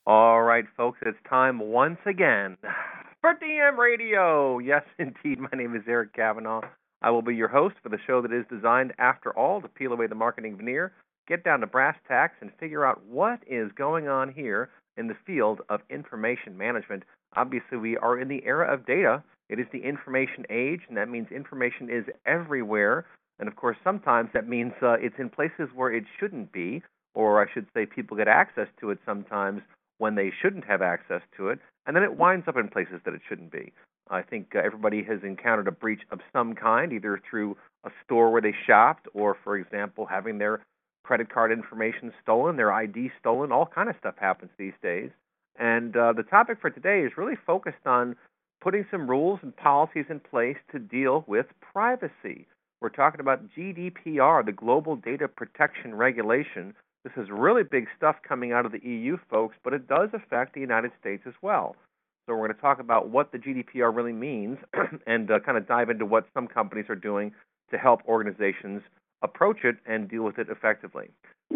All right, folks, it's time once again for DM Radio. Yes, indeed, my name is Eric Kavanaugh. I will be your host for the show that is designed, after all, to peel away the marketing veneer, get down to brass tacks, and figure out what is going on here in the field of information management. Obviously, we are in the era of data. It is the information age, and that means information is everywhere. And of course, sometimes that means it's in places where it shouldn't be, or I should say, people get access to it sometimes when they shouldn't have access to it, and then it winds up in places that it shouldn't be. I think everybody has encountered a breach of some kind, either through a store where they shopped, or, for example, having their credit card information stolen, their ID stolen. All kind of stuff happens these days. And the topic for today is really focused on putting some rules and policies in place to deal with privacy. We're talking about GDPR, the Global Data Protection Regulation. This is really big stuff coming out of the EU, folks, but it does affect the United States as well. So we're going to talk about what the GDPR really means and kind of dive into what some companies are doing to help organizations approach it and deal with it effectively.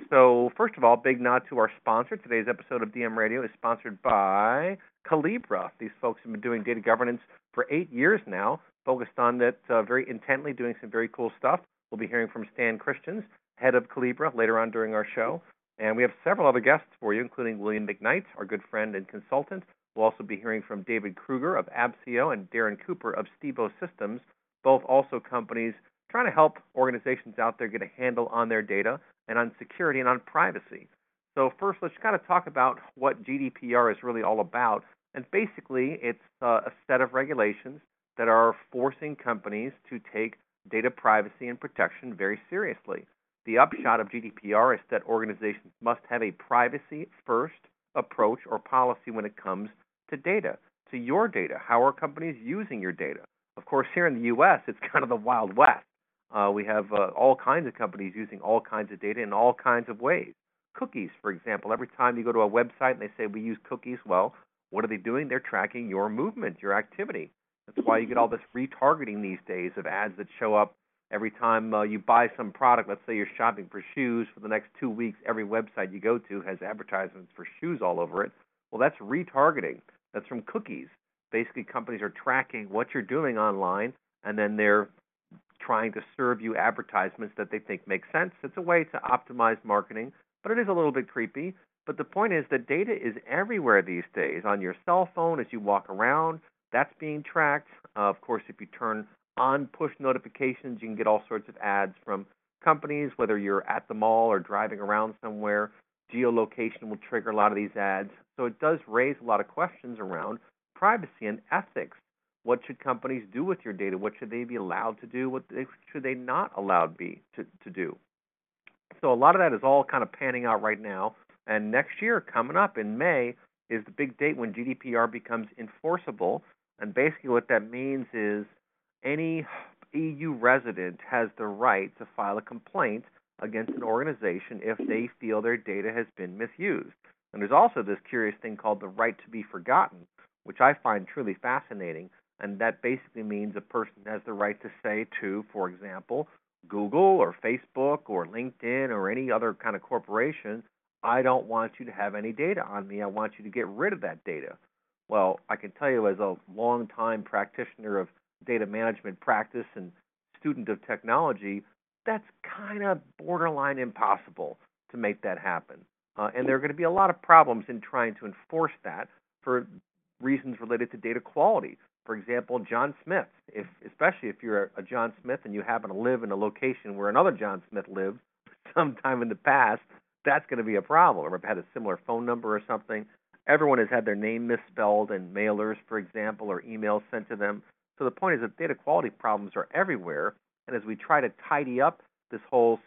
So first of all, big nod to our sponsor. Today's episode of DM Radio is sponsored by Collibra. These folks have been doing data governance for 8 years now, focused on that very intently, doing some very cool stuff. We'll be hearing from Stan Christians, head of Collibra, later on during our show. And we have several other guests for you, including William McKnight, our good friend and consultant. We'll also be hearing from David Kruger of Abscio and Darren Cooper of Stevo Systems, both also companies trying to help organizations out there get a handle on their data and on security and on privacy. So first, let's kind of talk about what GDPR is really all about. And basically, it's a set of regulations that are forcing companies to take data privacy and protection very seriously. The upshot of GDPR is that organizations must have a privacy-first approach or policy when it comes to data, to your data. How are companies using your data? Of course, here in the U.S., it's kind of the Wild West. We have all kinds of companies using all kinds of data in all kinds of ways. Cookies, for example. Every time you go to a website and they say we use cookies, well, what are they doing? They're tracking your movement, your activity. That's why you get all this retargeting these days of ads that show up every time you buy some product. Let's say you're shopping for shoes for the next 2 weeks. Every website you go to has advertisements for shoes all over it. Well, that's retargeting. That's from cookies. Basically, companies are tracking what you're doing online, and then they're trying to serve you advertisements that they think make sense. It's a way to optimize marketing, but it is a little bit creepy. But the point is that data is everywhere these days. On your cell phone, as you walk around, that's being tracked. Of course, if you turn on push notifications, you can get all sorts of ads from companies, whether you're at the mall or driving around somewhere. Geolocation will trigger a lot of these ads. So it does raise a lot of questions around privacy and ethics. What should companies do with your data? What should they be allowed to do? What should they not allowed be to do? So a lot of that is all kind of panning out right now. And next year, coming up in May, is the big date when GDPR becomes enforceable. And basically what that means is any EU resident has the right to file a complaint against an organization if they feel their data has been misused. And there's also this curious thing called the right to be forgotten, which I find truly fascinating. And that basically means a person has the right to say to, for example, Google or Facebook or LinkedIn or any other kind of corporation, I don't want you to have any data on me. I want you to get rid of that data. Well, I can tell you as a long-time practitioner of data management practice and student of technology, that's kind of borderline impossible to make that happen. And there are going to be a lot of problems in trying to enforce that for reasons related to data quality. For example, John Smith, especially if you're a John Smith and you happen to live in a location where another John Smith lived sometime in the past, that's going to be a problem. Or had a similar phone number or something. Everyone has had their name misspelled in mailers, for example, or emails sent to them. So the point is that data quality problems are everywhere. And as we try to tidy up this whole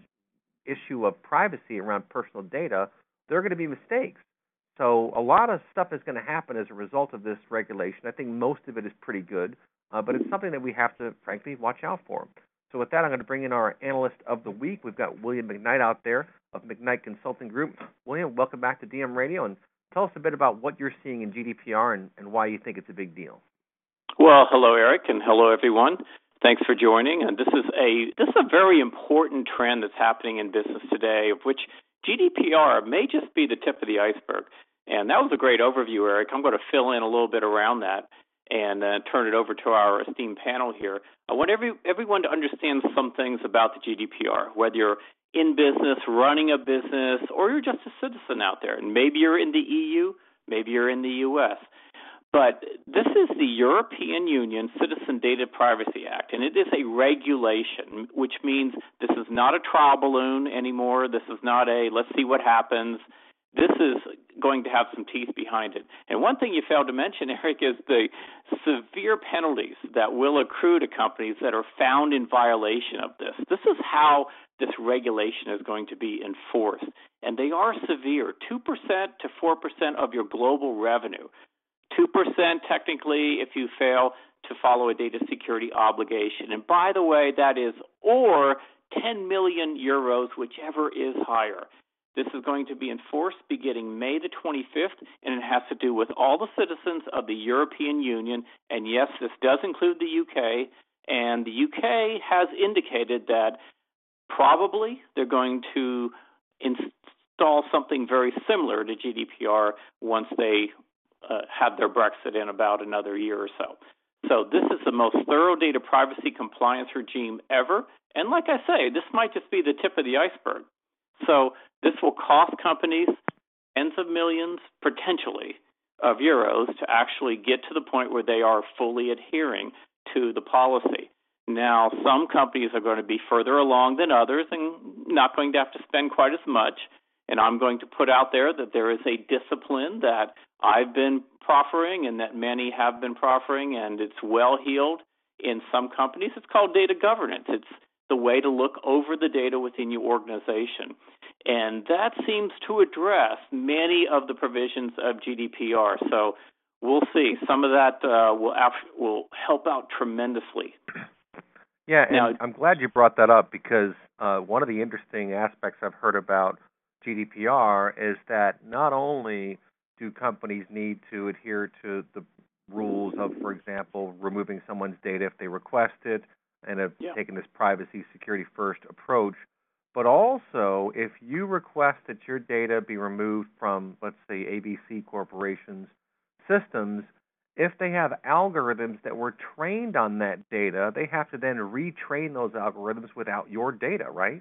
issue of privacy around personal data, there are going to be mistakes. So a lot of stuff is going to happen as a result of this regulation. I think most of it is pretty good, but it's something that we have to, frankly, watch out for. So with that, I'm going to bring in our analyst of the week. We've got William McKnight out there of McKnight Consulting Group. William, welcome back to DM Radio, and tell us a bit about what you're seeing in GDPR and why you think it's a big deal. Well, hello, Eric, and hello, everyone. Thanks for joining. And this is a very important trend that's happening in business today, of which GDPR may just be the tip of the iceberg. And that was a great overview, Eric. I'm going to fill in a little bit around that and turn it over to our esteemed panel here. I want everyone to understand some things about the GDPR, whether you're in business, running a business, or you're just a citizen out there. And maybe you're in the EU, maybe you're in the U.S. But this is the European Union Citizen Data Privacy Act, and it is a regulation, which means this is not a trial balloon anymore. This is not a let's see what happens. This is going to have some teeth behind it. And one thing you failed to mention, Eric, is the severe penalties that will accrue to companies that are found in violation of this. This is how this regulation is going to be enforced. And they are severe, 2% to 4% of your global revenue. 2% technically if you fail to follow a data security obligation. And by the way, that is or 10 million euros, whichever is higher. This is going to be enforced beginning May the 25th, and it has to do with all the citizens of the European Union. And yes, this does include the UK, and the UK has indicated that probably they're going to install something very similar to GDPR once they have their Brexit in about another year or so. So this is the most thorough data privacy compliance regime ever. And like I say, this might just be the tip of the iceberg. So this will cost companies tens of millions, potentially, of euros to actually get to the point where they are fully adhering to the policy. Now, some companies are going to be further along than others and not going to have to spend quite as much. And I'm going to put out there that there is a discipline that I've been proffering and that many have been proffering, and it's well-heeled in some companies. It's called data governance. It's the way to look over the data within your organization. And that seems to address many of the provisions of GDPR. So we'll see. Some of that will help out tremendously. Yeah, and now, I'm glad you brought that up because one of the interesting aspects I've heard about GDPR is that not only do companies need to adhere to the rules of, for example, removing someone's data if they request it, and have taken this privacy security first approach, but also if you request that your data be removed from, let's say, ABC Corporation's systems, if they have algorithms that were trained on that data, they have to then retrain those algorithms without your data, right?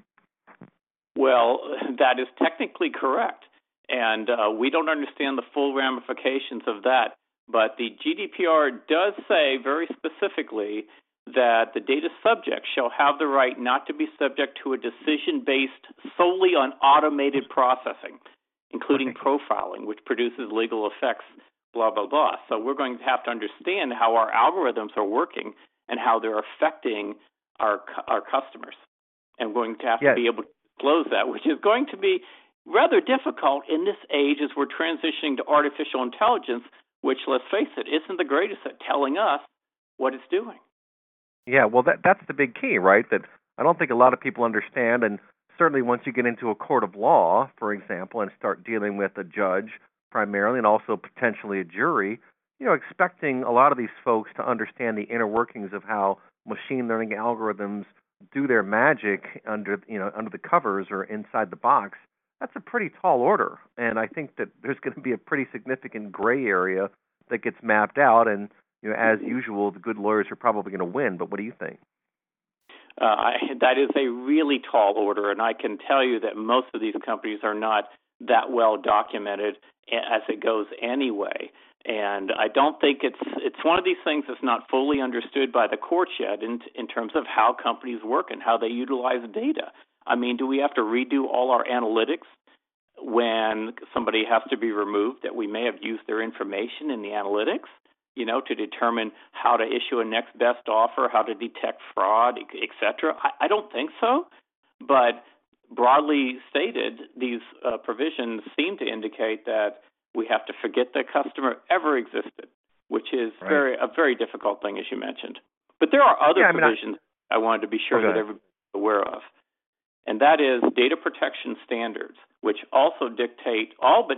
Well, that is technically correct, and we don't understand the full ramifications of that, but the GDPR does say very specifically that the data subject shall have the right not to be subject to a decision based solely on automated processing, including profiling, which produces legal effects, blah, blah, blah. So we're going to have to understand how our algorithms are working and how they're affecting our customers. And we're going to have to be able to disclose that, which is going to be rather difficult in this age as we're transitioning to artificial intelligence, which, let's face it, isn't the greatest at telling us what it's doing. Yeah, well, that's the big key, right? That I don't think a lot of people understand, and certainly once you get into a court of law, for example, and start dealing with a judge primarily and also potentially a jury, expecting a lot of these folks to understand the inner workings of how machine learning algorithms do their magic under the covers or inside the box, that's a pretty tall order. And I think that there's going to be a pretty significant gray area that gets mapped out, and as usual, the good lawyers are probably going to win, but what do you think? That is a really tall order, and I can tell you that most of these companies are not that well documented as it goes anyway. And I don't think it's one of these things that's not fully understood by the courts yet in terms of how companies work and how they utilize data. I mean, do we have to redo all our analytics when somebody has to be removed that we may have used their information in the analytics? To determine how to issue a next best offer, how to detect fraud, et cetera. I don't think so, but broadly stated, these provisions seem to indicate that we have to forget the customer ever existed, which is a very difficult thing, as you mentioned. But there are other provisions I wanted to be sure that everybody's aware of, and that is data protection standards, which also dictate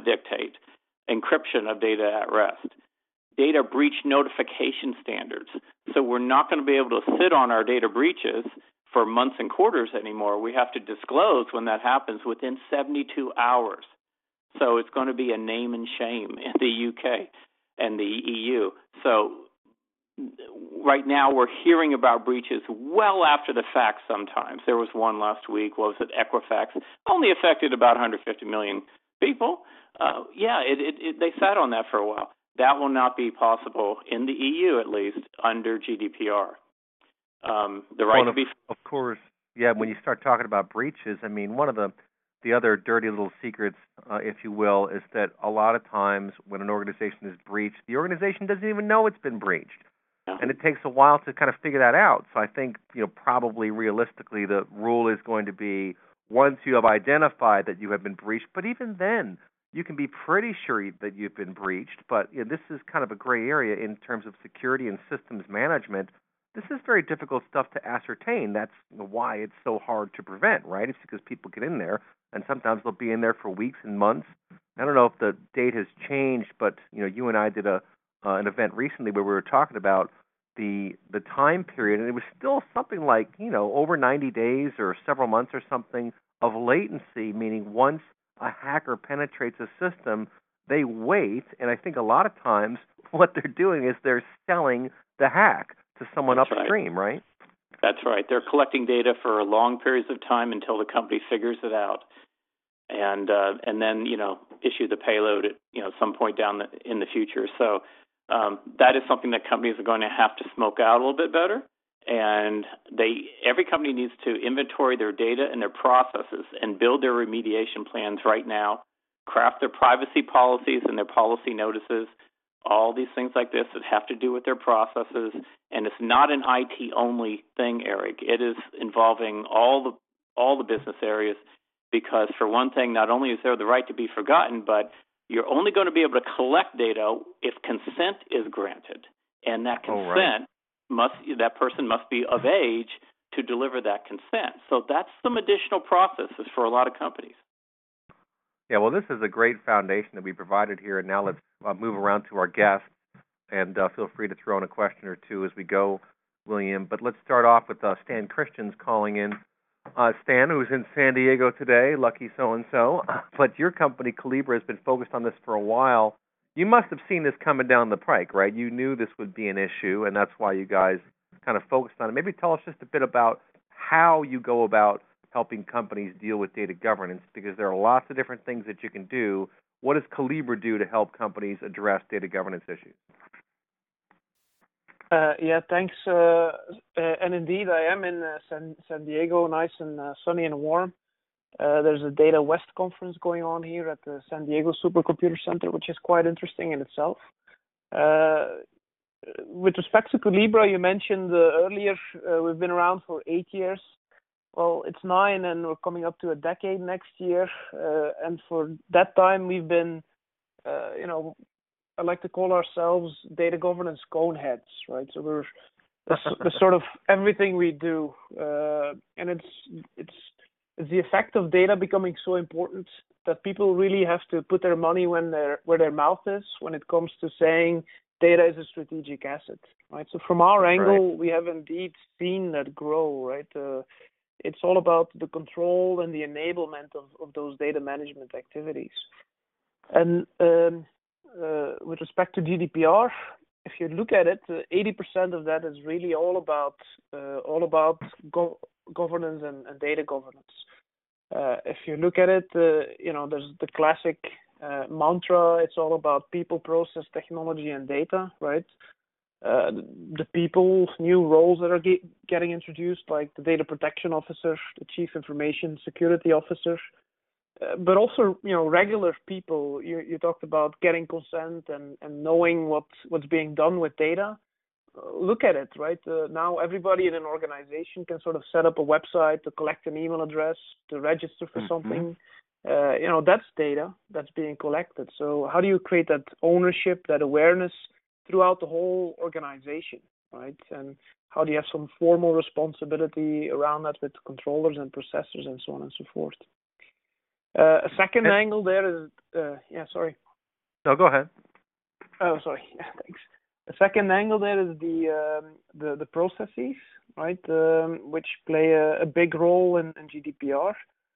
encryption of data at rest. Data breach notification standards. So we're not going to be able to sit on our data breaches for months and quarters anymore. We have to disclose when that happens within 72 hours. So it's going to be a name and shame in the UK and the EU. So right now we're hearing about breaches well after the fact sometimes. There was one last week, what was it, Equifax, only affected about 150 million people. They sat on that for a while. That will not be possible in the EU, at least, under GDPR. The right to be... Of course, yeah, when you start talking about breaches, I mean, one of the other dirty little secrets, if you will, is that a lot of times when an organization is breached, the organization doesn't even know it's been breached. And it takes a while to kind of figure that out. So I think, probably realistically the rule is going to be once you have identified that you have been breached, but even then you can be pretty sure that you've been breached. But this is kind of a gray area in terms of security and systems management. This is very difficult stuff to ascertain. That's why it's so hard to prevent, right? It's because people get in there, and sometimes they'll be in there for weeks and months. I don't know if the date has changed, but you and I did an event recently where we were talking about the time period, and it was still something like over 90 days or several months or something of latency, meaning once a hacker penetrates a system, they wait, and I think a lot of times what they're doing is they're selling the hack to someone That's upstream, right? That's right. They're collecting data for long periods of time until the company figures it out, and then issue the payload at some point in the future. So that is something that companies are going to have to smoke out a little bit better. And every company needs to inventory their data and their processes and build their remediation plans right now, craft their privacy policies and their policy notices, all these things like this that have to do with their processes. And it's not an IT-only thing, Eric. It is involving all the business areas because, for one thing, not only is there the right to be forgotten, but you're only going to be able to collect data if consent is granted. And that consent that person must be of age to deliver that consent. So that's some additional processes for a lot of companies. Yeah, well, this is a great foundation that we provided here, and now let's move around to our guests, and feel free to throw in a question or two as we go, William. But let's start off with Stan Christians calling in. Stan, who's in San Diego today, lucky so-and-so, but your company, Collibra, has been focused on this for a while. You must have seen this coming down the pike, right? You knew this would be an issue, and that's why you guys kind of focused on it. Maybe tell us just a bit about how you go about helping companies deal with data governance, because there are lots of different things that you can do. What does Collibra do to help companies address data governance issues? Thanks. And indeed, I am in San Diego, nice and sunny and warm. There's a Data West conference going on here at the San Diego Supercomputer Center, which is quite interesting in itself. With respect to Collibra, you mentioned earlier, we've been around for 8 years. Well, it's 9, and we're coming up to a decade next year. And for that time, we've been, I like to call ourselves data governance coneheads, right? So we're the sort of everything we do, and it's the effect of data becoming so important that people really have to put their money where their mouth is when it comes to saying data is a strategic asset, right? So from our angle, we have indeed seen that grow, right? It's all about the control and the enablement of those data management activities. And with respect to GDPR, if you look at it, 80% of that is really all about governance and data governance. If you look at it, there's the classic mantra. It's all about people, process, technology, and data, right? The people, new roles that are getting introduced, like the data protection officer, the chief information security officer, but also, regular people. You talked about getting consent and knowing what's being done with data. Look at it, right? Now everybody in an organization can sort of set up a website to collect an email address, to register for something. That's data that's being collected. So how do you create that ownership, that awareness throughout the whole organization, right? And how do you have some formal responsibility around that with controllers and processors and so on and so forth? A second angle there is, sorry. No, go ahead. Oh, sorry. Yeah, thanks. The second angle there is the processes, right, which play a big role in GDPR.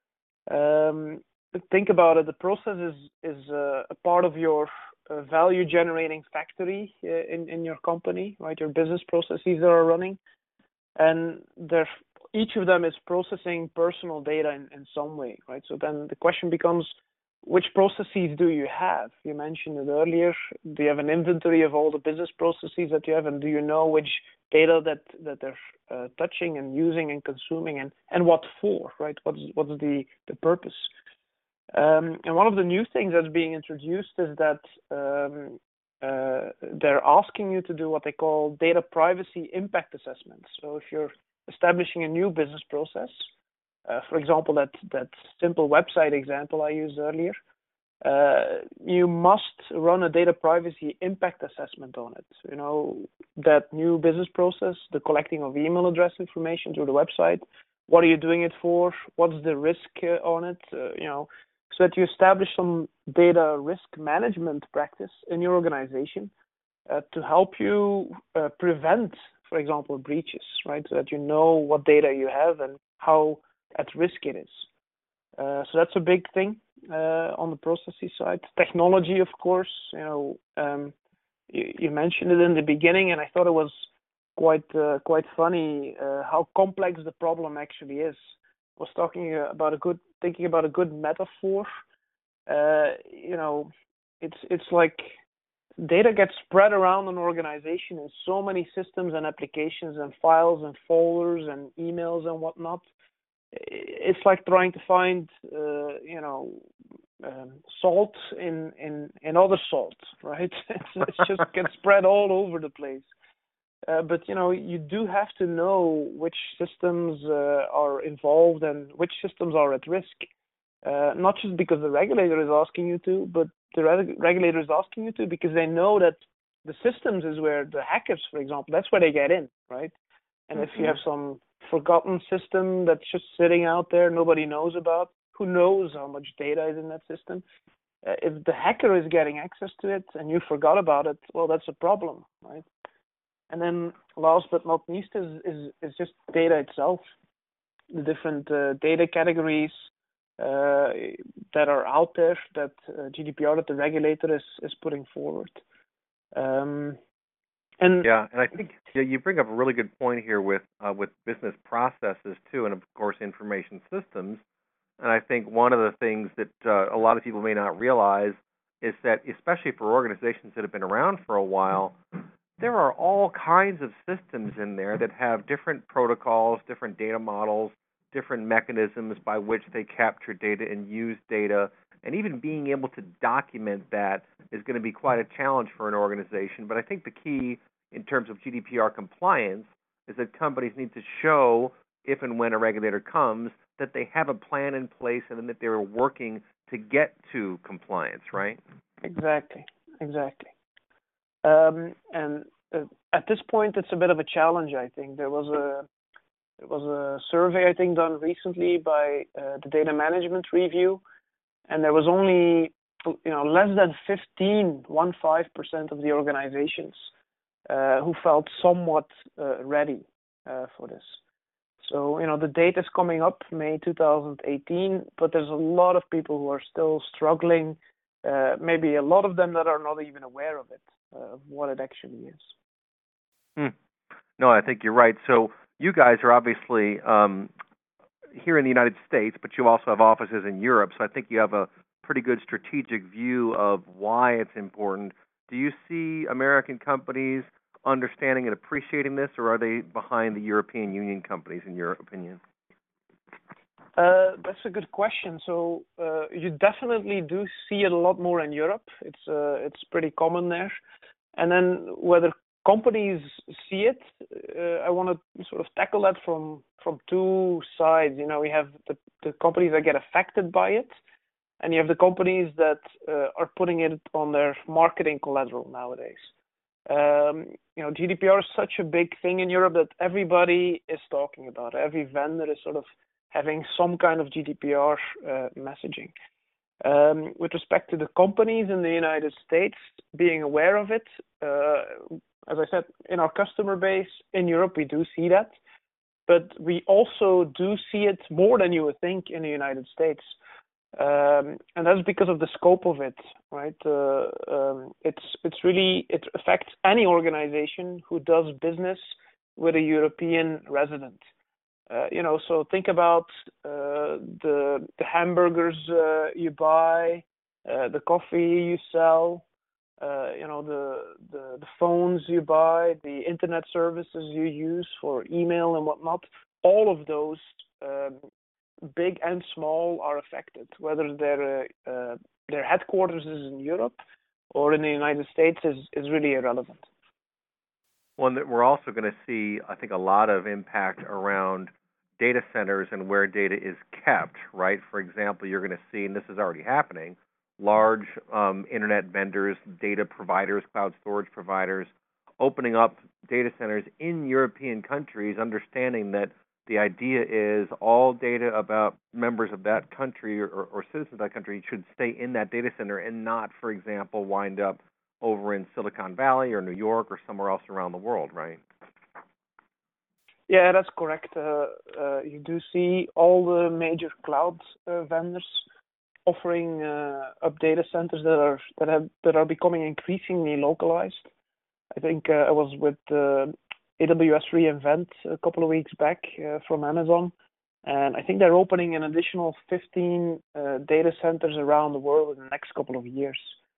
Think about it. The process is a part of your value generating factory in your company, right? Your business processes that are running, and each of them is processing personal data in some way, right? So then the question becomes, which processes do you have? You mentioned it earlier. Do you have an inventory of all the business processes that you have, and do you know which data that they're touching and using and consuming, and what for, right? What's the purpose? And one of the new things that's being introduced is that they're asking you to do what they call data privacy impact assessments. So if you're establishing a new business process, for example, that simple website example I used earlier, you must run a data privacy impact assessment on it. You know, that new business process, the collecting of email address information through the website, what are you doing it for? What's the risk on it? You know, so that you establish some data risk management practice in your organization to help you prevent, for example, breaches, right? So that you know what data you have and how at risk it is. So that's a big thing on the processes side. Technology, of course, you know, you mentioned it in the beginning, and I thought it was quite funny how complex the problem actually is. I was thinking about a good metaphor. You know, it's like data gets spread around an organization in so many systems and applications and files and folders and emails and whatnot. It's like trying to find, you know, salt in other salt, right? It's just gets spread all over the place. But you know, you do have to know which systems are involved and which systems are at risk. Not just because the regulator is asking you to, but the regulator is asking you to because they know that the systems is where the hackers, for example, that's where they get in, right? And if you have some forgotten system that's just sitting out there, nobody knows about, who knows how much data is in that system? If the hacker is getting access to it and you forgot about it, well, that's a problem, right? And then last but not least is just data itself, the different data categories that are out there that GDPR, that the regulator is putting forward. And I think you bring up a really good point here with business processes too, and of course information systems. And I think one of the things that a lot of people may not realize is that, especially for organizations that have been around for a while, there are all kinds of systems in there that have different protocols, different data models, different mechanisms by which they capture data and use data. And even being able to document that is going to be quite a challenge for an organization. But I think the key in terms of GDPR compliance is that companies need to show, if and when a regulator comes, that they have a plan in place and that they're working to get to compliance, right? Exactly. And at this point, it's a bit of a challenge, I think. There was a survey, I think, done recently by the Data Management Review, and there was only, you know, less than 15% of the organizations who felt somewhat ready for this. So, you know, the date is coming up, May 2018, but there's a lot of people who are still struggling, maybe a lot of them that are not even aware of it, of what it actually is. No, I think you're right. So you guys are obviously here in the United States, but you also have offices in Europe, so I think you have a pretty good strategic view of why it's important. Do you see American companies understanding and appreciating this, or are they behind the European Union companies, in your opinion? That's a good question. So you definitely do see it a lot more in Europe. It's pretty common there. And then whether companies see it, I want to sort of tackle that from two sides. You know, we have the companies that get affected by it, and you have the companies that are putting it on their marketing collateral nowadays. You know, GDPR is such a big thing in Europe that everybody is talking about it. Every vendor is sort of having some kind of GDPR messaging. With respect to the companies in the United States being aware of it, as I said, in our customer base in Europe, we do see that. but we also do see it more than you would think in the United States. And that's because of the scope of it, right? It affects any organization who does business with a European resident. So think about the hamburgers you buy, the coffee you sell, the phones you buy, the internet services you use for email and whatnot. All of those, big and small, are affected, whether their headquarters is in Europe or in the United States is really irrelevant. Well, we're also going to see, I think, a lot of impact around data centers and where data is kept, right? For example, you're going to see, and this is already happening, large internet vendors, data providers, cloud storage providers, opening up data centers in European countries, understanding that the idea is all data about members of that country or citizens of that country should stay in that data center and not, for example, wind up over in Silicon Valley or New York or somewhere else around the world, right? Yeah, that's correct. You do see all the major cloud vendors offering up data centers that are becoming increasingly localized. I think I was with AWS reInvent a couple of weeks back from Amazon, and I think they're opening an additional 15 data centers around the world in the next couple of years.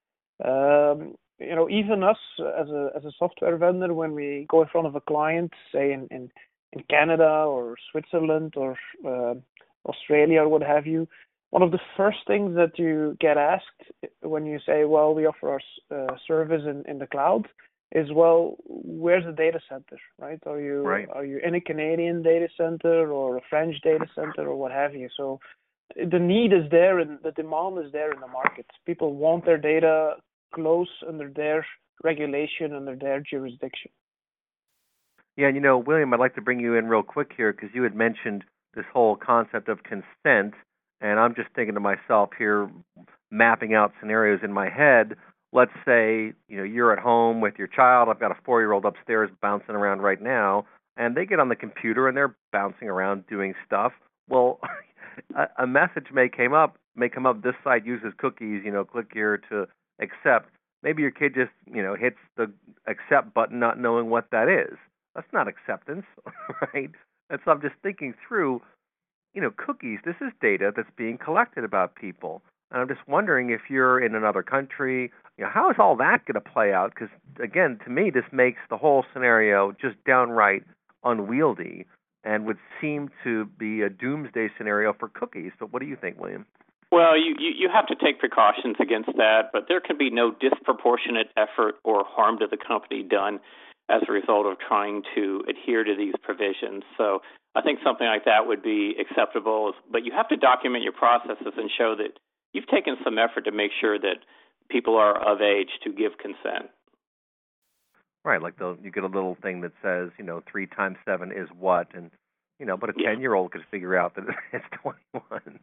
Even us as a software vendor, when we go in front of a client, say in Canada or Switzerland or Australia or what have you, one of the first things that you get asked when you say, well, we offer our service in the cloud, is, well, where's the data center, right? Are you in a Canadian data center or a French data center or what have you? So the need is there and the demand is there in the market. People want their data close under their regulation, under their jurisdiction. Yeah, William, I'd like to bring you in real quick here because you had mentioned this whole concept of consent, and I'm just thinking to myself here, mapping out scenarios in my head. Let's say, you're at home with your child. I've got a 4-year-old upstairs bouncing around right now, and they get on the computer and they're bouncing around doing stuff. Well, a message may come up, this site uses cookies, click here to accept. Maybe your kid just, hits the accept button not knowing what that is. That's not acceptance, right? And so I'm just thinking through, cookies, this is data that's being collected about people. And I'm just wondering if you're in another country, how is all that going to play out? Because, again, to me, this makes the whole scenario just downright unwieldy and would seem to be a doomsday scenario for cookies. But what do you think, William? Well, you have to take precautions against that, but there can be no disproportionate effort or harm to the company done as a result of trying to adhere to these provisions. So I think something like that would be acceptable, but you have to document your processes and show that you've taken some effort to make sure that people are of age to give consent. Right, like you get a little thing that says, 3 times 7 is what, and but a 10-year-old could figure out that it's 21.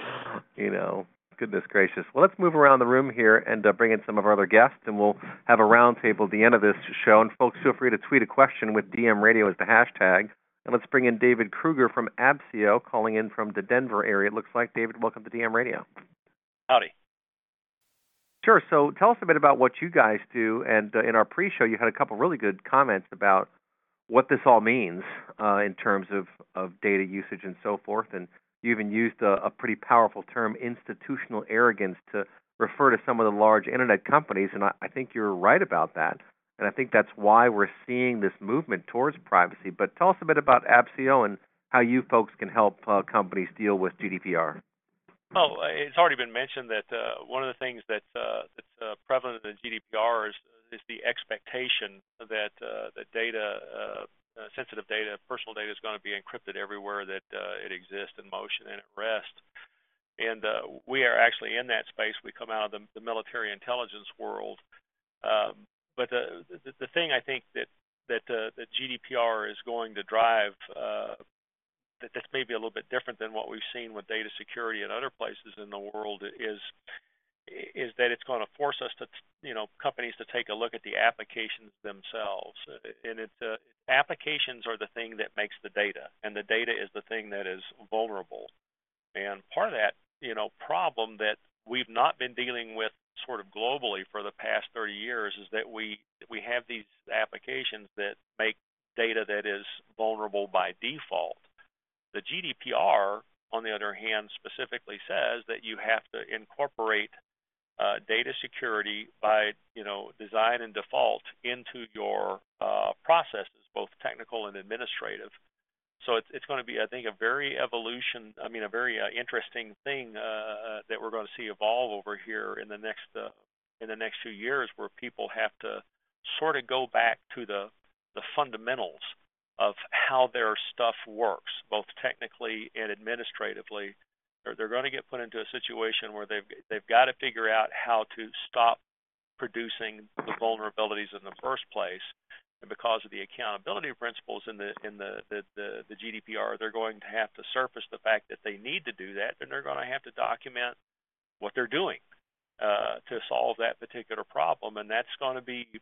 Goodness gracious. Well, let's move around the room here and bring in some of our other guests, and we'll have a roundtable at the end of this show. And folks, feel free to tweet a question with DM Radio as the hashtag. And let's bring in David Kruger from Abscio, calling in from the Denver area. It looks like. David, welcome to DM Radio. Howdy. Sure. So tell us a bit about what you guys do. And in our pre-show, you had a couple really good comments about what this all means in terms of data usage and so forth. And you even used a pretty powerful term, institutional arrogance, to refer to some of the large internet companies. And I think you're right about that. And I think that's why we're seeing this movement towards privacy. But tell us a bit about Abscio and how you folks can help companies deal with GDPR. Oh, it's already been mentioned that one of the things that's prevalent in the GDPR is the expectation that data, sensitive data, personal data, is going to be encrypted everywhere that it exists in motion and at rest. And we are actually in that space. We come out of the military intelligence world. But the thing I think that GDPR is going to drive that's maybe a little bit different than what we've seen with data security in other places in the world is is that it's going to force us to, companies to take a look at the applications themselves. And applications are the thing that makes the data, and the data is the thing that is vulnerable. And part of that, problem that we've not been dealing with sort of globally for the past 30 years is that we have these applications that make data that is vulnerable by default. The GDPR, on the other hand, specifically says that you have to incorporate data security by, design and default into your processes, both technical and administrative. So it's going to be, I think, a very interesting thing that we're going to see evolve over here in the next few years, where people have to sort of go back to the fundamentals of how their stuff works, both technically and administratively. They're going to get put into a situation where they've got to figure out how to stop producing the vulnerabilities in the first place. And because of the accountability principles in the GDPR, they're going to have to surface the fact that they need to do that, and they're going to have to document what they're doing to solve that particular problem. And that's going to be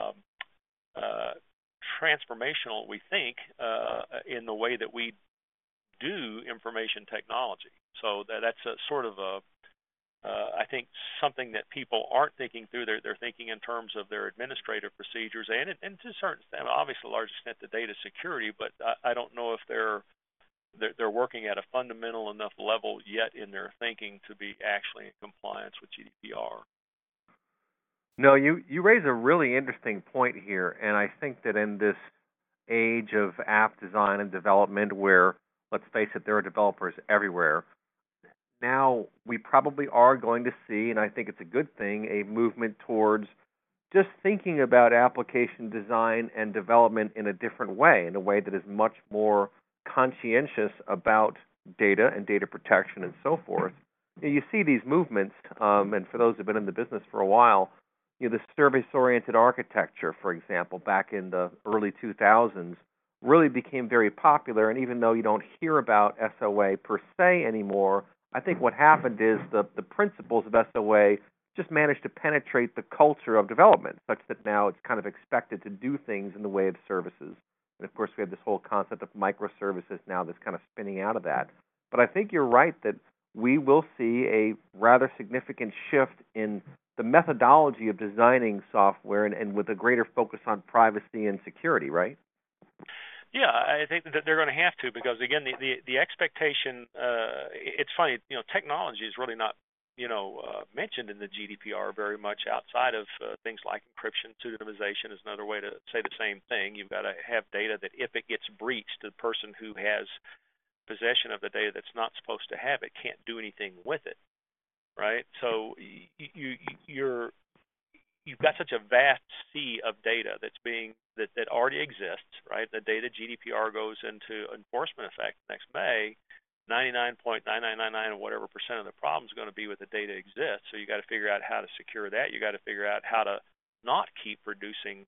transformational, we think, in the way that we do information technology. So that's a sort of I think something that people aren't thinking through. They're thinking in terms of their administrative procedures and to a certain extent, obviously, a large extent, the data security. But I don't know if they're working at a fundamental enough level yet in their thinking to be actually in compliance with GDPR. No, you raise a really interesting point here, and I think that in this age of app design and development, where, let's face it, there are developers everywhere, now we probably are going to see, and I think it's a good thing, a movement towards just thinking about application design and development in a different way, in a way that is much more conscientious about data and data protection and so forth. You see these movements, and for those who have been in the business for a while, the service-oriented architecture, for example, back in the early 2000s, really became very popular. And even though you don't hear about SOA per se anymore, I think what happened is the principles of SOA just managed to penetrate the culture of development, such that now it's kind of expected to do things in the way of services. And of course, we have this whole concept of microservices now that's kind of spinning out of that. But I think you're right that we will see a rather significant shift in the methodology of designing software and with a greater focus on privacy and security, right? Yeah, I think that they're going to have to, because again, the expectation. It's funny, technology is really not, mentioned in the GDPR very much outside of things like encryption. Pseudonymization is another way to say the same thing. You've got to have data that, if it gets breached, the person who has possession of the data that's not supposed to have it can't do anything with it, right? So you've got such a vast sea of data that already exists, right? The data GDPR goes into enforcement effect next May. 99.9999 or whatever % of the problem is going to be with the data exists. So you got to figure out how to secure that. You got to figure out how to not keep producing,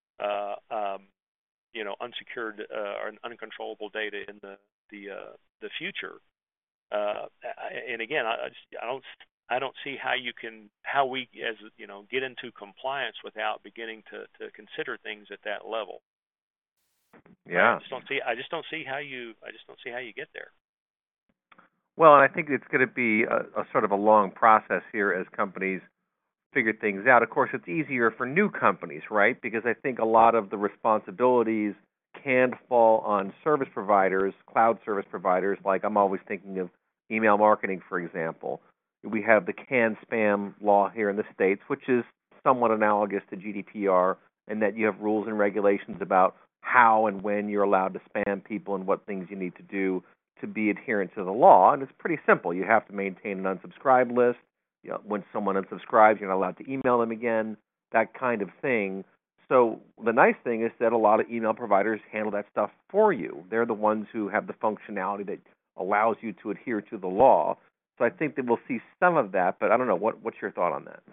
unsecured or uncontrollable data in the future. And again, I don't see how we get into compliance without beginning to consider things at that level. Yeah. I just don't see how you get there. Well, I think it's going to be a sort of a long process here as companies figure things out. Of course, it's easier for new companies, right? Because I think a lot of the responsibilities can fall on service providers, cloud service providers. Like, I'm always thinking of email marketing, for example. We have the CAN-SPAM law here in the States, which is somewhat analogous to GDPR, in that you have rules and regulations about how and when you're allowed to spam people and what things you need to do to be adherent to the law. And it's pretty simple. You have to maintain an unsubscribe list. When someone unsubscribes, you're not allowed to email them again, that kind of thing. So the nice thing is that a lot of email providers handle that stuff for you. They're the ones who have the functionality that allows you to adhere to the law. So I think that we'll see some of that, but I don't know. What's your thought on that?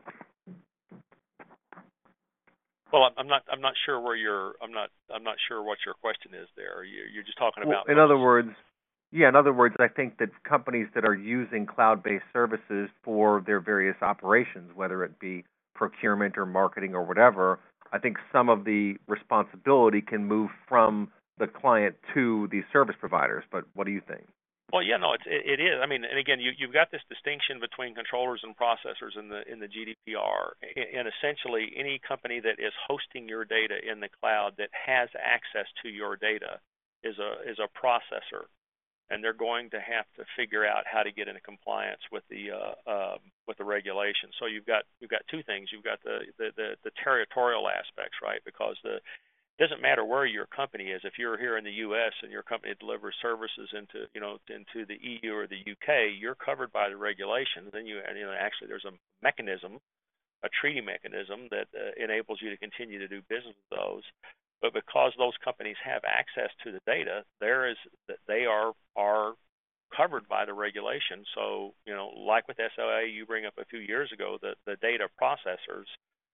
Well, I'm not sure where I'm not sure what your question is there. You're just talking about. In other words, Yeah, in other words, I think that companies that are using cloud-based services for their various operations, whether it be procurement or marketing or whatever, I think some of the responsibility can move from the client to the service providers. But what do you think? Well, yeah, no, it is. I mean, and again, you've got this distinction between controllers and processors in the GDPR, and essentially any company that is hosting your data in the cloud that has access to your data is a processor, and they're going to have to figure out how to get into compliance with the regulation. So you've got two things. You've got the territorial aspects, right? Because it doesn't matter where your company is. If you're here in the U.S. and your company delivers services into the EU or the UK, you're covered by the regulation. Then actually there's a mechanism, a treaty mechanism that enables you to continue to do business with those. But because those companies have access to the data, they are covered by the regulation. So like with SLA, you bring up a few years ago, the data processors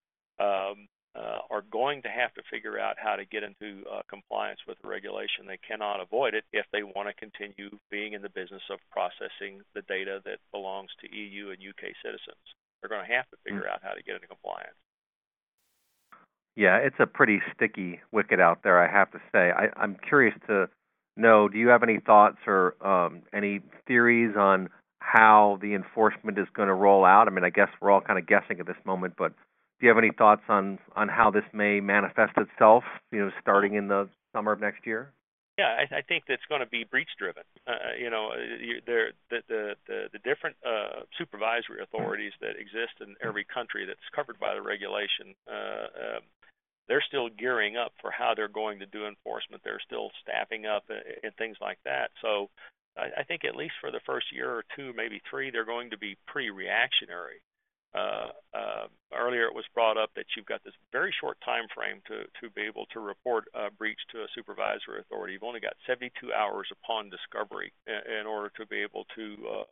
are going to have to figure out how to get into compliance with the regulation. They cannot avoid it if they want to continue being in the business of processing the data that belongs to EU and UK citizens. They're going to have to figure out how to get into compliance. Yeah, it's a pretty sticky wicket out there, I have to say. I'm curious to know, do you have any thoughts or any theories on how the enforcement is going to roll out? I mean, I guess we're all kind of guessing at this moment, but do you have any thoughts on how this may manifest itself, starting in the summer of next year? Yeah, I think that's going to be breach driven. The different supervisory authorities that exist in every country that's covered by the regulation, they're still gearing up for how they're going to do enforcement. They're still staffing up and things like that. So I think at least for the first year or two, maybe three, they're going to be pretty reactionary. Earlier it was brought up that you've got this very short time frame to be able to report a breach to a supervisory authority. You've only got 72 hours upon discovery in order to be able to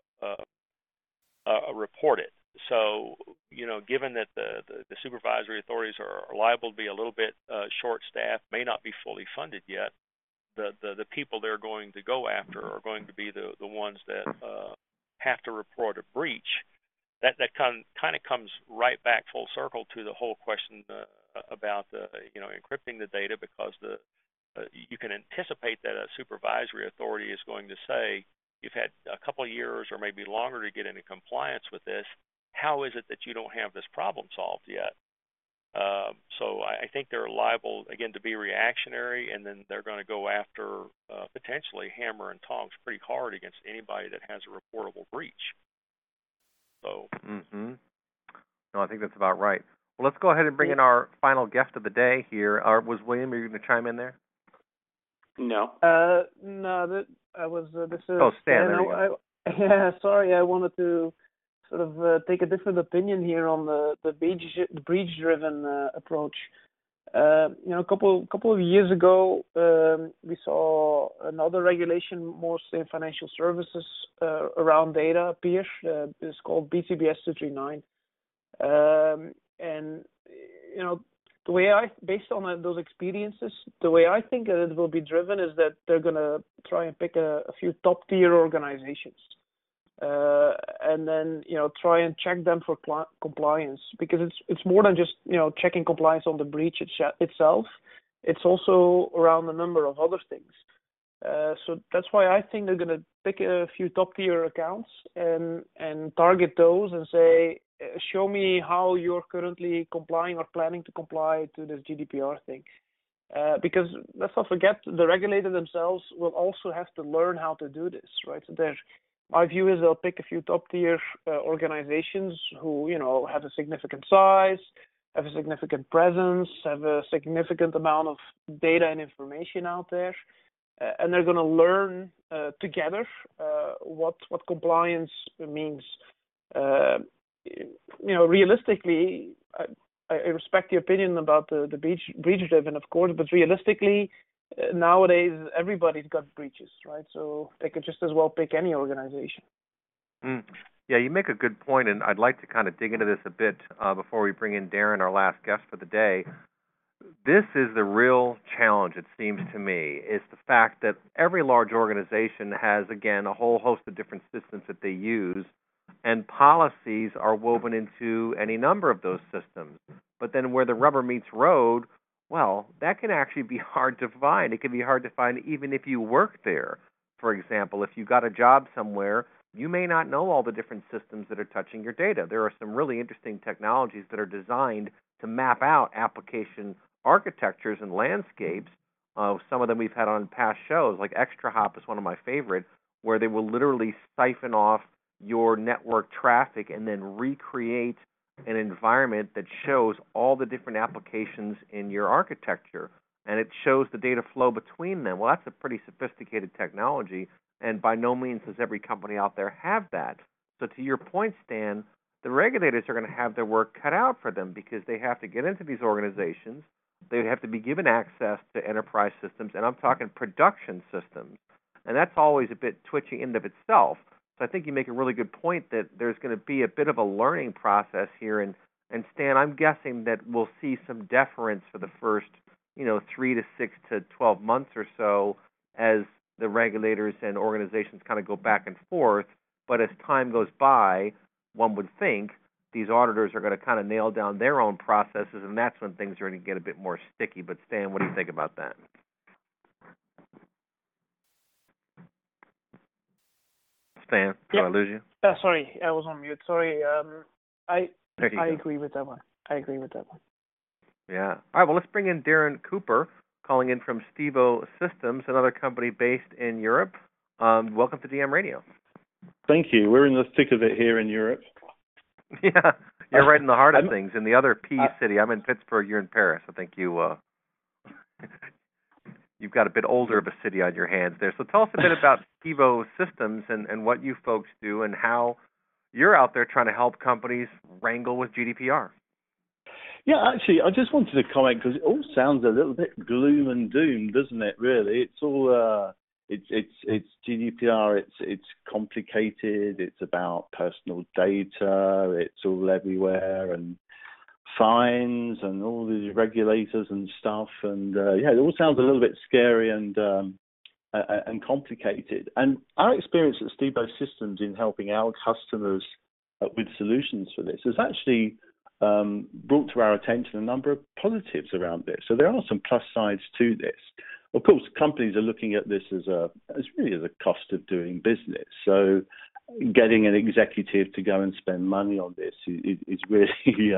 report it. So, given that the supervisory authorities are liable to be a little bit short-staffed, may not be fully funded yet, the people they're going to go after are going to be the ones that have to report a breach. That kind of comes right back full circle to the whole question about encrypting the data, because you can anticipate that a supervisory authority is going to say, you've had a couple of years or maybe longer to get into compliance with this. How is it that you don't have this problem solved yet? So I think they're liable, again, to be reactionary, and then they're going to go after potentially hammer and tongs pretty hard against anybody that has a reportable breach. So. Mm-hmm. No, I think that's about right. Well, let's go ahead and bring in our final guest of the day here. Was William, are you going to chime in there? No. No, this is. Oh, Stan, there you go. Yeah, sorry, I wanted to sort of take a different opinion here on the breach-driven approach. A couple of years ago, we saw another regulation, mostly in financial services, around data appear. It's called BCBS 239. And the way based on those experiences, the way I think it will be driven is that they're going to try and pick a few top-tier organizations. And then try and check them for compliance, because it's more than just checking compliance on the breach itself. It's also around a number of other things. So that's why I think they're going to pick a few top tier accounts and target those and say, show me how you're currently complying or planning to comply to this GDPR thing. Because let's not forget, the regulator themselves will also have to learn how to do this, right? So my view is they'll pick a few top-tier organizations who, have a significant size, have a significant presence, have a significant amount of data and information out there, and they're going to learn together what compliance means. Realistically, I respect the opinion about the breach-driven, of course, but realistically, nowadays everybody's got breaches, right? So they could just as well pick any organization. Yeah, you make a good point, and I'd like to kind of dig into this a bit before we bring in Darren, our last guest for the day. This is the real challenge, it seems to me, is the fact that every large organization has, again, a whole host of different systems that they use, and policies are woven into any number of those systems. But then where the rubber meets road, well, that can actually be hard to find. It can be hard to find even if you work there. For example, if you got a job somewhere, you may not know all the different systems that are touching your data. There are some really interesting technologies that are designed to map out application architectures and landscapes. Some of them we've had on past shows, like ExtraHop is one of my favorite, where they will literally siphon off your network traffic and then recreate an environment that shows all the different applications in your architecture, and it shows the data flow between them. Well, that's a pretty sophisticated technology, and by no means does every company out there have that. So to your point, Stan, the regulators are going to have their work cut out for them because they have to get into these organizations. They have to be given access to enterprise systems, and I'm talking production systems. And that's always a bit twitchy in of itself. So I think you make a really good point that there's going to be a bit of a learning process here. And Stan, I'm guessing that we'll see some deference for the first, 3 to 6 to 12 months or so as the regulators and organizations kind of go back and forth. But as time goes by, one would think these auditors are going to kind of nail down their own processes, and that's when things are going to get a bit more sticky. But Stan, what do you think about that? Stan, did I lose you? Sorry, I was on mute. Sorry. I agree with that one. Yeah. All right, well, let's bring in Darren Cooper, calling in from Stevo Systems, another company based in Europe. Welcome to DM Radio. Thank you. We're in the thick of it here in Europe. Yeah, you're right in the heart of things. In the other P city, I'm in Pittsburgh, you're in Paris. I think you've got a bit older of a city on your hands there. So tell us a bit about Stevo Systems and what you folks do and how you're out there trying to help companies wrangle with GDPR. Yeah, actually, I just wanted to comment because it all sounds a little bit gloom and doom, doesn't it? Really, it's all it's GDPR. It's complicated. It's about personal data. It's all everywhere and fines and all these regulators and stuff. And it all sounds a little bit scary and complicated. And our experience at Stevo Systems in helping our customers with solutions for this has actually brought to our attention a number of positives around this. So there are some plus sides to this. Of course, companies are looking at this as really a cost of doing business. So getting an executive to go and spend money on this is really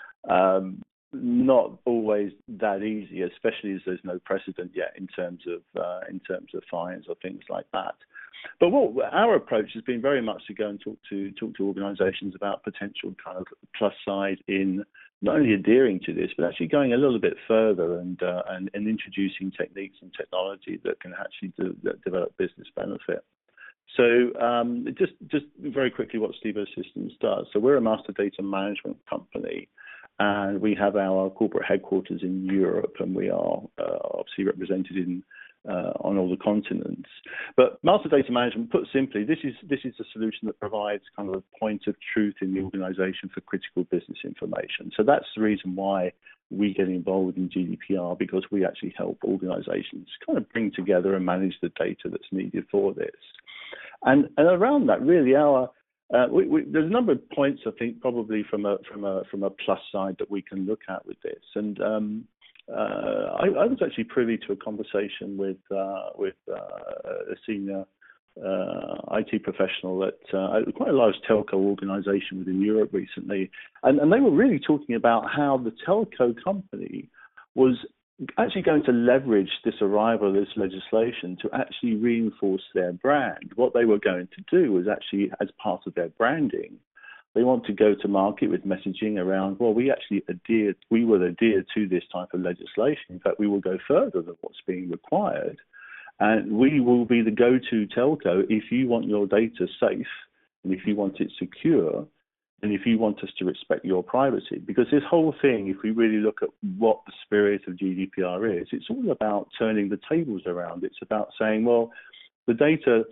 not always that easy, especially as there's no precedent yet in terms of fines or things like that. But our approach has been very much to go and talk to organisations about potential kind of plus side in not only adhering to this, but actually going a little bit further and introducing techniques and technology that can actually develop business benefit. So just very quickly what Stevo Systems does. So we're a master data management company, and we have our corporate headquarters in Europe, and we are obviously represented on all the continents. But master data management, put simply, this is a solution that provides kind of a point of truth in the organization for critical business information. So that's the reason why we get involved in GDPR, because we actually help organizations kind of bring together and manage the data that's needed for this. And around that, really, there's a number of points, I think, probably from a plus side that we can look at with this. And I was actually privy to a conversation with a senior IT professional at quite a large telco organization within Europe recently, and they were really talking about how the telco company was actually going to leverage this arrival of this legislation to actually reinforce their brand. What they were going to do was actually, as part of their branding, they want to go to market with messaging around, well, we will adhere to this type of legislation. In fact, we will go further than what's being required. And we will be the go-to telco if you want your data safe and if you want it secure and if you want us to respect your privacy. Because this whole thing, if we really look at what the spirit of GDPR is, it's all about turning the tables around. It's about saying, well, the data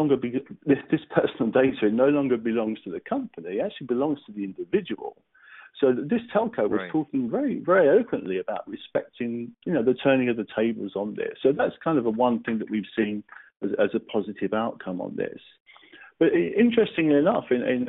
this personal data no longer belongs to the company. It actually belongs to the individual. So this telco was Right. talking very, very openly about respecting, the turning of the tables on this. So that's kind of one thing that we've seen as a positive outcome on this. But interestingly enough, in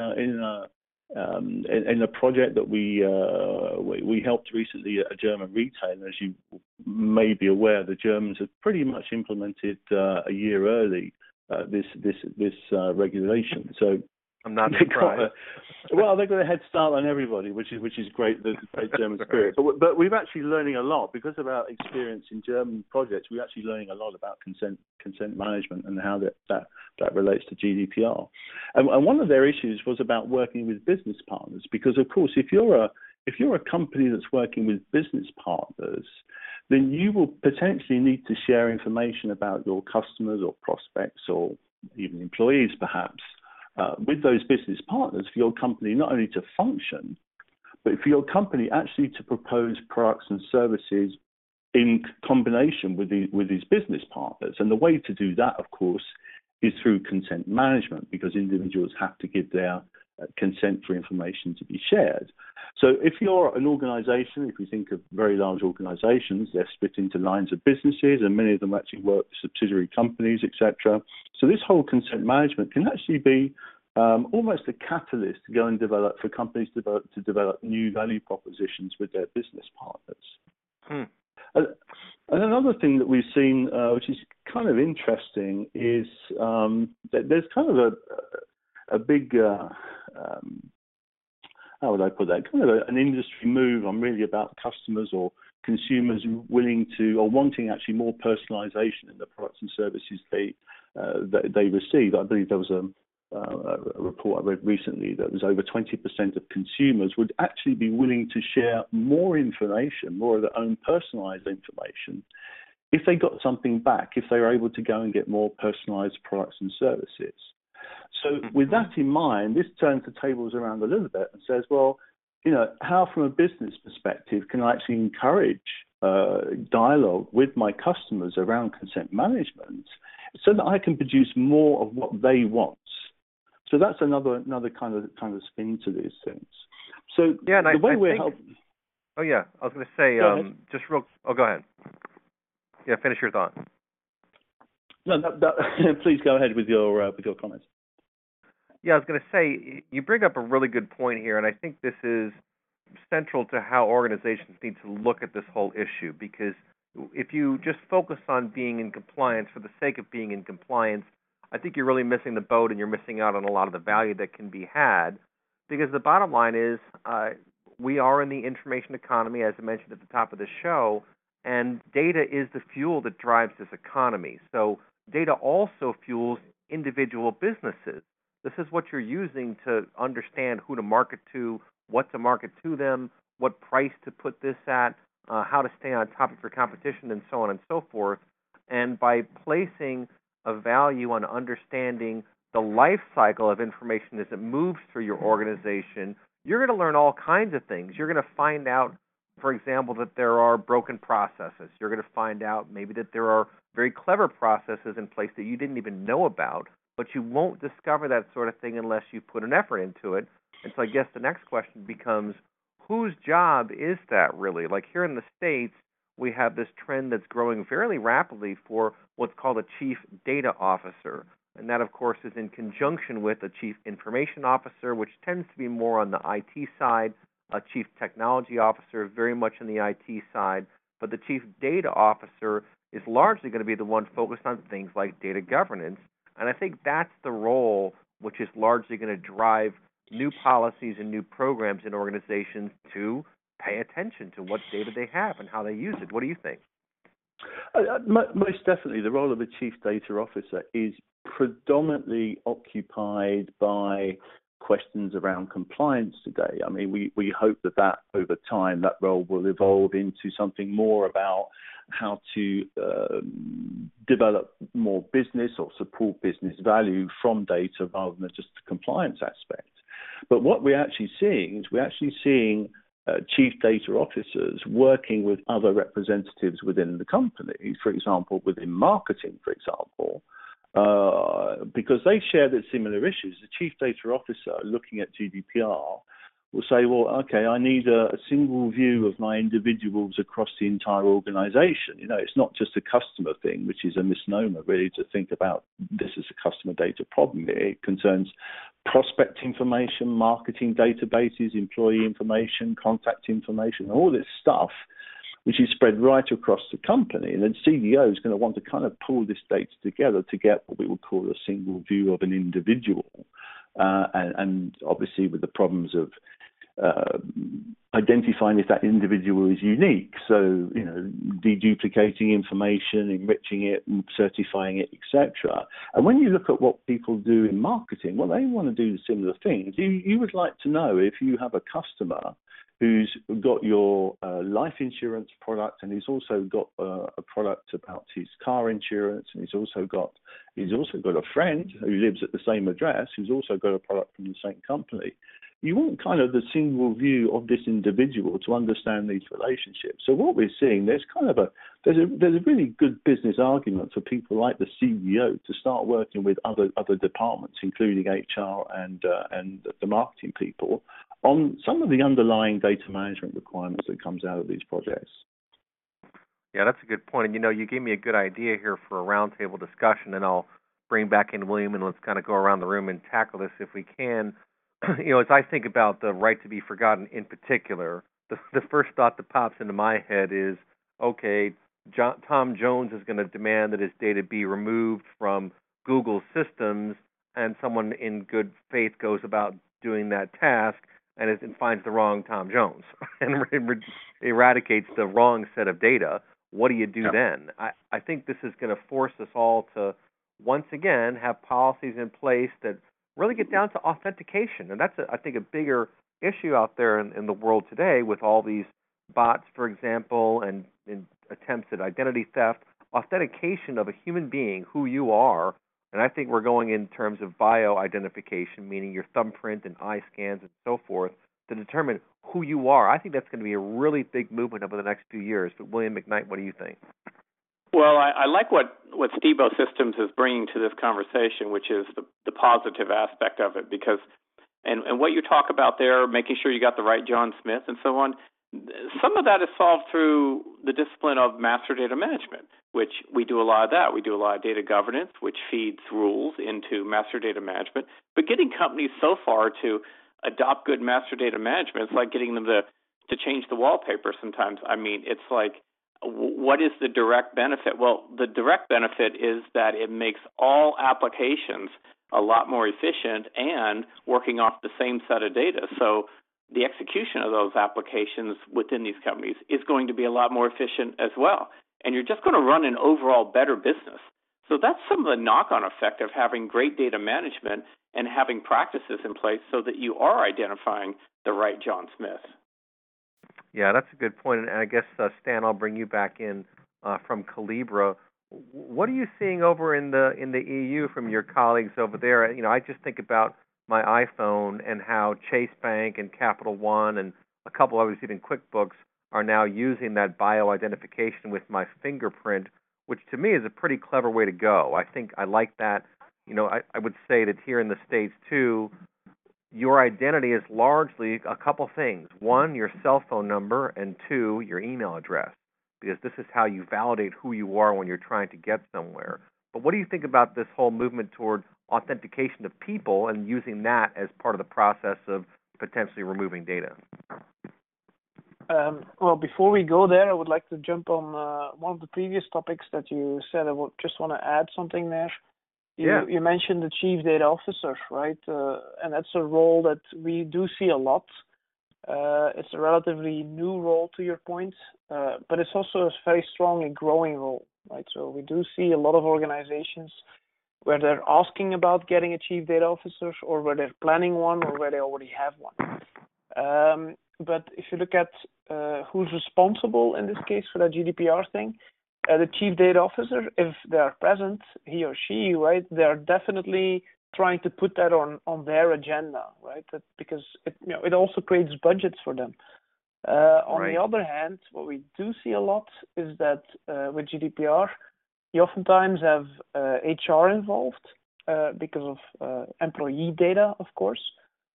a project that we helped recently at a German retailer, as you may be aware, the Germans have pretty much implemented a year early this regulation. So I'm not surprised. They've got a head start on everybody, which is great. The great German spirit. But we've actually learning a lot because of our experience in German projects. We're actually learning a lot about consent management and how that relates to GDPR. And one of their issues was about working with business partners, because of course, if you're a company that's working with business partners, then you will potentially need to share information about your customers or prospects or even employees, perhaps. With those business partners for your company not only to function, but for your company actually to propose products and services in combination with these business partners. And the way to do that, of course, is through consent management, because individuals have to give their consent for information to be shared. So if you're an organization, if you think of very large organizations, they're split into lines of businesses, and many of them actually work for subsidiary companies, etc. So this whole consent management can actually be almost a catalyst to go and develop for companies to develop new value propositions with their business partners. And another thing that we've seen, which is kind of interesting, is that there's kind of a big, how would I put that? Kind of an industry move on really about customers or consumers willing to or wanting actually more personalization in the products and services they receive. I believe there was a report I read recently that was over 20% of consumers would actually be willing to share more information, more of their own personalized information, if they got something back, if they were able to go and get more personalized products and services. So with that in mind, this turns the tables around a little bit and says, well, how from a business perspective can I actually encourage dialogue with my customers around consent management so that I can produce more of what they want? So that's another kind of spin to these things. So yeah, and the way we're helping. Oh yeah, I was going to say go ahead. Yeah, finish your thought. No, please go ahead with your comments. Yeah, I was going to say, you bring up a really good point here, and I think this is central to how organizations need to look at this whole issue, because if you just focus on being in compliance for the sake of being in compliance, I think you're really missing the boat and you're missing out on a lot of the value that can be had, because the bottom line is we are in the information economy, as I mentioned at the top of the show, and data is the fuel that drives this economy. So data also fuels individual businesses. This is what you're using to understand who to market to, what to market to them, what price to put this at, how to stay on top of your competition, and so on and so forth. And by placing a value on understanding the life cycle of information as it moves through your organization, you're going to learn all kinds of things. You're going to find out, for example, that there are broken processes. You're going to find out maybe that there are very clever processes in place that you didn't even know about, but you won't discover that sort of thing unless you put an effort into it. And so I guess the next question becomes, whose job is that really? Like here in the States, we have this trend that's growing fairly rapidly for what's called a chief data officer. And that, of course, is in conjunction with a chief information officer, which tends to be more on the IT side, a chief technology officer, very much on the IT side. But the chief data officer is largely going to be the one focused on things like data governance. And I think that's the role which is largely going to drive new policies and new programs in organizations to pay attention to what data they have and how they use it. What do you think? Most definitely, the role of a chief data officer is predominantly occupied by questions around compliance today. I mean, we hope that over time that role will evolve into something more about how to develop more business or support business value from data rather than just the compliance aspect. But what we're actually seeing is chief data officers working with other representatives within the company, for example, within marketing, for example, because they share the similar issues. The chief data officer looking at GDPR will say, well, okay, I need a single view of my individuals across the entire organization. It's not just a customer thing, which is a misnomer, really, to think about this as a customer data problem. It concerns prospect information, marketing databases, employee information, contact information, all this stuff, which is spread right across the company. And then CDO is going to want to kind of pull this data together to get what we would call a single view of an individual. And obviously with the problems of identifying if that individual is unique. So, deduplicating information, enriching it, certifying it, etc. And when you look at what people do in marketing, well, they want to do similar things. You would like to know if you have a customer who's got your life insurance product, and he's also got a product about his car insurance, and he's also got a friend who lives at the same address who's also got a product from the same company. You want kind of the single view of this individual to understand these relationships. So what we're seeing, there's a really good business argument for people like the CEO to start working with other departments, including HR and the marketing people, on some of the underlying data management requirements that comes out of these projects. Yeah, that's a good point. And, you gave me a good idea here for a roundtable discussion, and I'll bring back in William, and let's kind of go around the room and tackle this if we can. As I think about the right to be forgotten in particular, the first thought that pops into my head is, okay, Tom Jones is going to demand that his data be removed from Google systems, and someone in good faith goes about doing that task and finds the wrong Tom Jones and eradicates the wrong set of data. What do you do then? I think this is going to force us all to, once again, have policies in place that really get down to authentication. And that's, I think, a bigger issue out there in the world today with all these bots, for example, and attempts at identity theft. Authentication of a human being, who you are, and I think we're going in terms of bio-identification, meaning your thumbprint and eye scans and so forth, to determine who you are. I think that's going to be a really big movement over the next few years. But William McKnight, what do you think? Well, I like what Stibo Systems is bringing to this conversation, which is the positive aspect of it, because and what you talk about there, making sure you got the right John Smith and so on, some of that is solved through the discipline of master data management, which we do a lot of that. We do a lot of data governance, which feeds rules into master data management. But getting companies so far to adopt good master data management, it's like getting them to change the wallpaper sometimes. I mean, it's like, what is the direct benefit? Well, the direct benefit is that it makes all applications a lot more efficient and working off the same set of data. So the execution of those applications within these companies is going to be a lot more efficient as well. And you're just going to run an overall better business. So that's some of the knock-on effect of having great data management and having practices in place so that you are identifying the right John Smith. Yeah, that's a good point. And I guess, Stan, I'll bring you back in from Calibra. What are you seeing over in the EU from your colleagues over there? I just think about my iPhone and how Chase Bank and Capital One and a couple others, even QuickBooks, are now using that bio-identification with my fingerprint, which to me is a pretty clever way to go. I think I like that. I would say that here in the States, too, your identity is largely a couple things. One, your cell phone number, and two, your email address, because this is how you validate who you are when you're trying to get somewhere. But what do you think about this whole movement toward authentication of people and using that as part of the process of potentially removing data? Well, before we go there, I would like to jump on one of the previous topics that you said. I would just want to add something there. You mentioned the chief data officer, right? And that's a role that we do see a lot. It's a relatively new role, to your point, but it's also a very strongly growing role, right? So we do see a lot of organizations where they're asking about getting a chief data officer, or where they're planning one, or where they already have one. But if you look at who's responsible in this case for that GDPR thing, the chief data officer, if they are present, he or she, right, they are definitely trying to put that on their agenda, right? Because it also creates budgets for them. On the other hand, what we do see a lot is that with GDPR, you oftentimes have HR involved because of employee data, of course.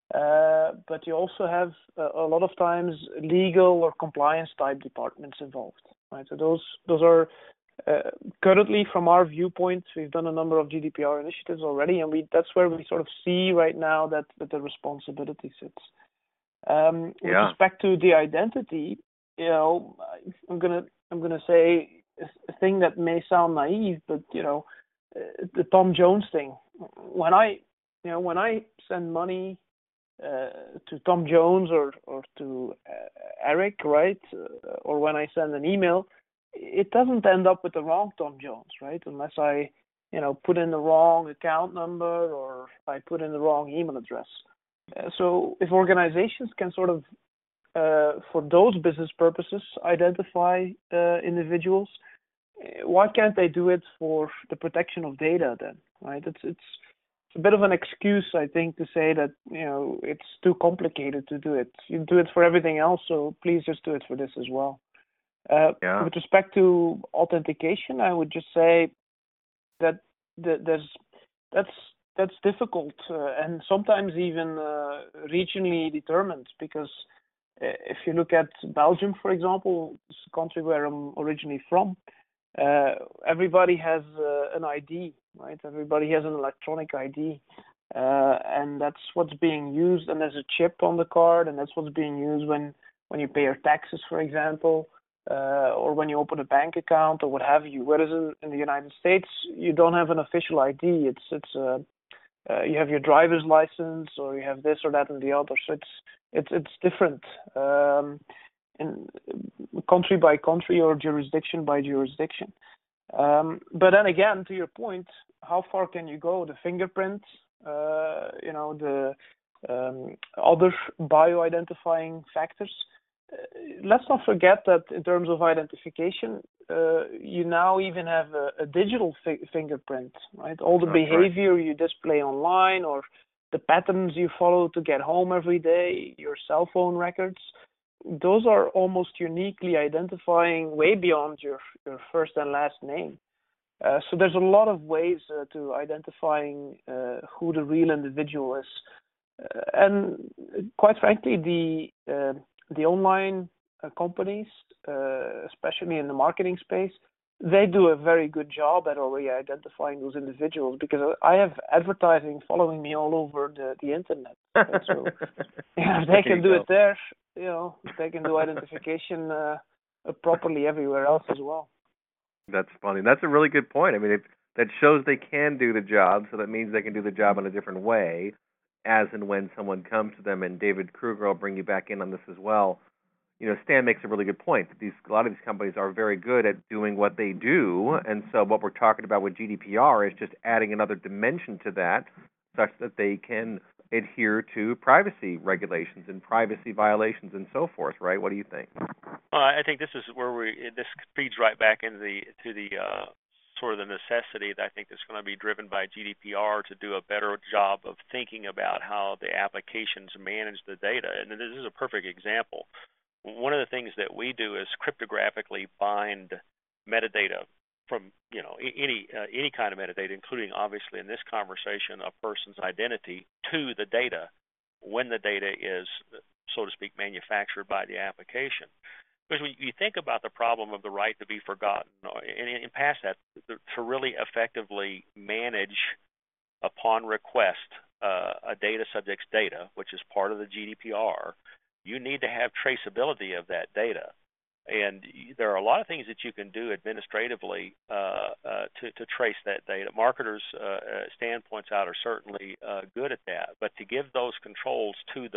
But you also have a lot of times legal or compliance type departments involved, right? So those are currently, from our viewpoint, we've done a number of GDPR initiatives already, and that's where we sort of see right now that the responsibility sits. With respect to the identity, I'm gonna say a thing that may sound naive, but the Tom Jones thing. When I send money to Tom Jones or to Eric, right, or when I send an email, it doesn't end up with the wrong Tom Jones, right? Unless I, put in the wrong account number or I put in the wrong email address. So if organizations can sort of, for those business purposes, identify individuals, why can't they do it for the protection of data then, right? It's a bit of an excuse, I think, to say that, it's too complicated to do it. You do it for everything else, so please just do it for this as well. With respect to authentication, I would just say that that's difficult and sometimes even regionally determined, because if you look at Belgium, for example, it's a country where I'm originally from, everybody has an ID, right? Everybody has an electronic ID, and that's what's being used, and there's a chip on the card, and that's what's being used when you pay your taxes, for example, or when you open a bank account or what have you. Whereas in the United States, you don't have an official ID. You have your driver's license, or you have this or that and the other. So it's different in country by country or jurisdiction by jurisdiction. But then again, to your point, how far can you go? The fingerprint, the other bio-identifying factors. Let's not forget that in terms of identification, you now even have a digital fingerprint, right? All the behavior you display online or the patterns you follow to get home every day, your cell phone records, those are almost uniquely identifying way beyond your first and last name. So there's a lot of ways to identifying who the real individual is. And quite frankly, the online companies, especially in the marketing space, they do a very good job at already identifying those individuals, because I have advertising following me all over the internet. Right? So if they can do it there, they can do identification properly everywhere else as well. That's funny. That's a really good point. I mean, that shows they can do the job, so that means they can do the job in a different way, as and when someone comes to them. And David Kruger, I'll bring you back in on this as well. Stan makes a really good point. A lot of these companies are very good at doing what they do, and so what we're talking about with GDPR is just adding another dimension to that, such that they can adhere to privacy regulations and privacy violations and so forth. Right? What do you think? I think this is where this feeds right back into the sort of the necessity that I think is going to be driven by GDPR to do a better job of thinking about how the applications manage the data. And this is a perfect example. One of the things that we do is cryptographically bind metadata from any kind of metadata, including obviously in this conversation a person's identity, to the data when the data is, so to speak, manufactured by the application. Because when you think about the problem of the right to be forgotten, and past that, to really effectively manage upon request a data subject's data, which is part of the GDPR, you need to have traceability of that data. And there are a lot of things that you can do administratively to trace that data. Marketers' standpoints out are certainly good at that, but to give those controls to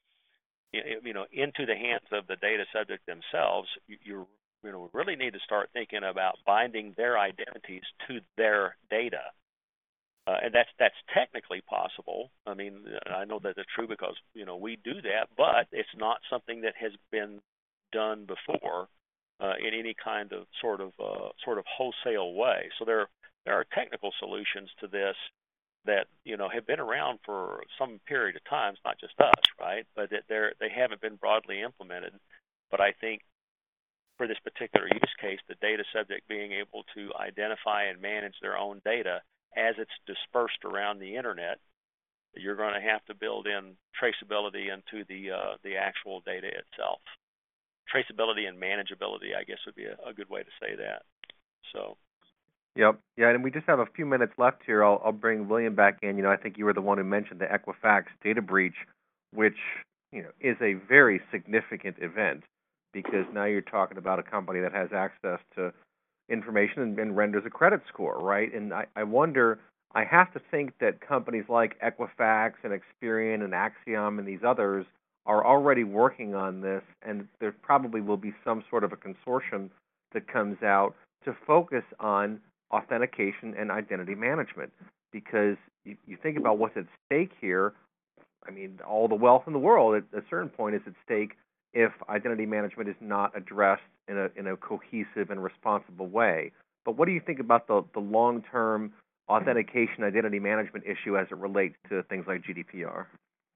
into the hands of the data subject themselves, you really need to start thinking about binding their identities to their data. And that's technically possible. I mean, I know that it's true because we do that, but it's not something that has been done before in any kind of sort of wholesale way. So there are technical solutions to this that have been around for some period of time. It's not just us, right? But they haven't been broadly implemented. But I think for this particular use case, the data subject being able to identify and manage their own data as it's dispersed around the internet you're going to have to build in traceability into the actual data itself. Traceability and manageability, I guess, would be a good way to say that. So. Yep. Yeah, and we just have a few minutes left here. I'll bring William back in. I think you were the one who mentioned the Equifax data breach, which is a very significant event, because now you're talking about a company that has access to information and renders a credit score, right? And I wonder, I have to think that companies like Equifax and Experian and Axiom and these others are already working on this, and there probably will be some sort of a consortium that comes out to focus on authentication and identity management, because you think about what's at stake here. I mean, all the wealth in the world at a certain point is at stake if identity management is not addressed in a cohesive and responsible way. But what do you think about the long-term authentication identity management issue as it relates to things like GDPR?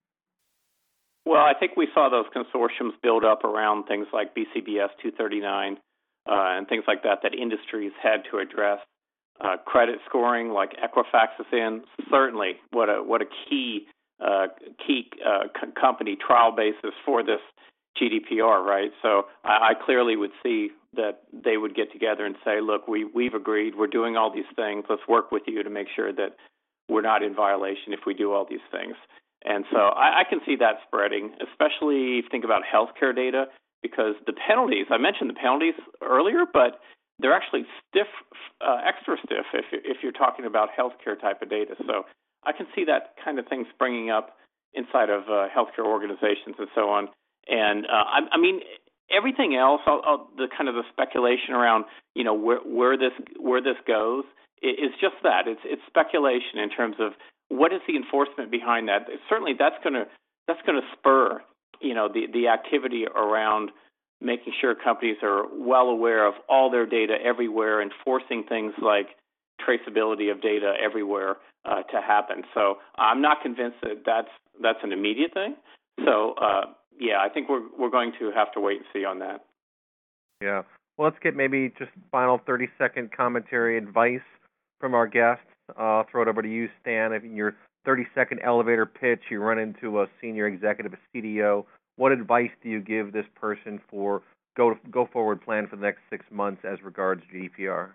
Well, I think we saw those consortiums build up around things like BCBS 239 and things like that industries had to address. Credit scoring, like Equifax is in, certainly what a key company trial basis for this GDPR, right? So I clearly would see that they would get together and say, look, we've agreed, we're doing all these things, let's work with you to make sure that we're not in violation if we do all these things. And so I can see that spreading, especially if you think about healthcare data, because the penalties, I mentioned the penalties earlier, but they're actually stiff, extra stiff if you're talking about healthcare type of data. So I can see that kind of thing springing up inside of healthcare organizations and so on. And I mean, everything else, the kind of the speculation around, where this goes is just that. It's speculation in terms of what is the enforcement behind that. Certainly, that's going to spur, the activity around making sure companies are well aware of all their data everywhere, enforcing things like traceability of data everywhere to happen. So I'm not convinced that that's an immediate thing. So I think we're going to have to wait and see on that. Yeah. Well, let's get maybe just final 30-second commentary advice from our guests. I'll throw it over to you, Stan. If in your 30-second elevator pitch, you run into a senior executive, a CDO, what advice do you give this person for go forward plan for the next 6 months as regards GDPR?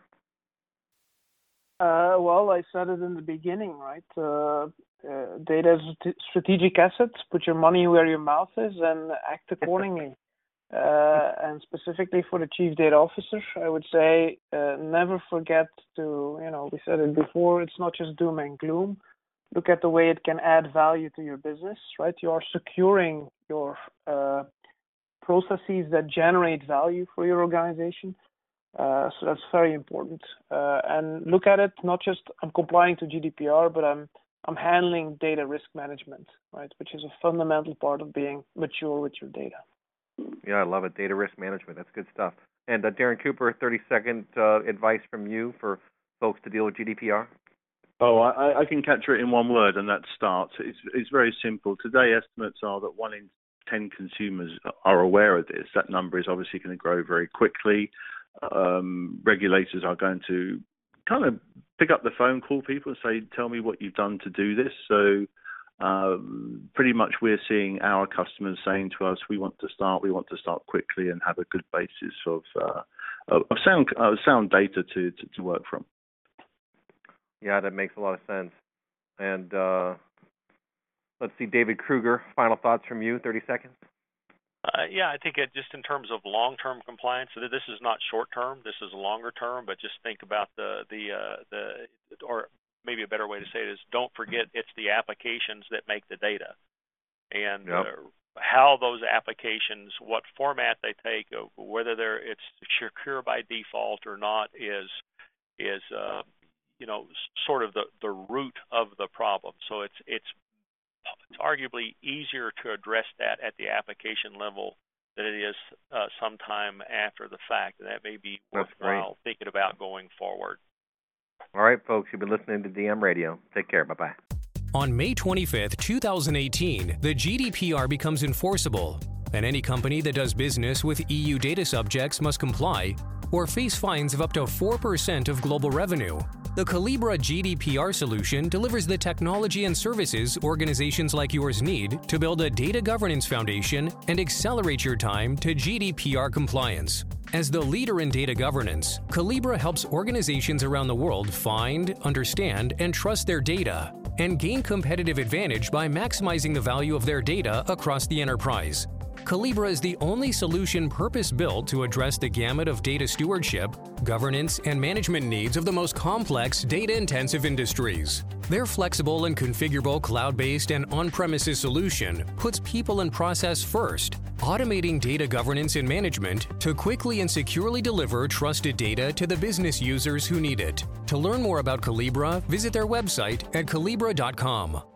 Well, I said it in the beginning, right? Data is strategic assets. Put your money where your mouth is and act accordingly. And specifically for the chief data officer, I would say never forget to, we said it before, it's not just doom and gloom. Look at the way it can add value to your business, right? You are securing your processes that generate value for your organization. So that's very important. And look at it not just I'm complying to GDPR, but I'm handling data risk management, right? Which is a fundamental part of being mature with your data. Yeah, I love it. Data risk management. That's good stuff. And Darren Cooper, 30-second advice from you for folks to deal with GDPR? Oh, I can capture it in one word, and that's start. It's very simple. Today, estimates are that 1 in 10 consumers are aware of this. That number is obviously going to grow very quickly. Regulators are going to kind of pick up the phone, call people and say, tell me what you've done to do this. So pretty much we're seeing our customers saying to us, we want to start quickly and have a good basis of sound data to work from. Yeah, that makes a lot of sense. And let's see, David Kruger, final thoughts from you, 30 seconds. I think just in terms of long-term compliance, so this is not short-term, this is longer term, but just think about or maybe a better way to say it is don't forget it's the applications that make the data. And how those applications, what format they take, whether it's secure by default or not is sort of the root of the problem. So it's arguably easier to address that at the application level than it is sometime after the fact, and that may be worthwhile thinking about going forward. All right, folks, you've been listening to DM Radio. Take care. Bye-bye. On May 25th, 2018, the GDPR becomes enforceable, and any company that does business with EU data subjects must comply or face fines of up to 4% of global revenue. The Collibra GDPR solution delivers the technology and services organizations like yours need to build a data governance foundation and accelerate your time to GDPR compliance. As the leader in data governance, Collibra helps organizations around the world find, understand, and trust their data, and gain competitive advantage by maximizing the value of their data across the enterprise. Collibra is the only solution purpose-built to address the gamut of data stewardship, governance, and management needs of the most complex data-intensive industries. Their flexible and configurable cloud-based and on-premises solution puts people and process first, automating data governance and management to quickly and securely deliver trusted data to the business users who need it. To learn more about Collibra, visit their website at collibra.com.